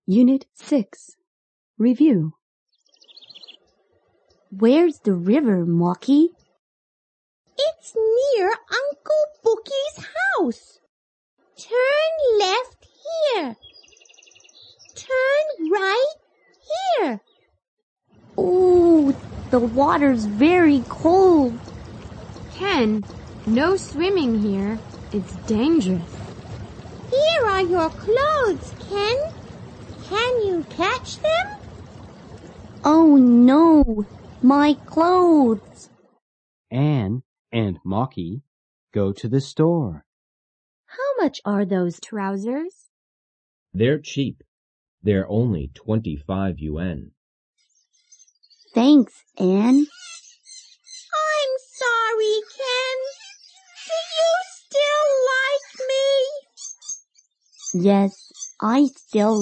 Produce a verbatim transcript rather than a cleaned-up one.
Unit six. Review. Where's the river, Mocky? It's near Uncle Bookie's house. Turn left here. Turn right here. Ooh, the water's very cold. Ken, no swimming here. It's dangerous. Here are your clothes, Ken. Can you catch them? Oh no, my clothes. Anne and Mocky go to the store. How much are those trousers? They're cheap. They're only twenty-five yuan. Thanks, Anne. I'm sorry, Ken. Do you still like me? Yes, I still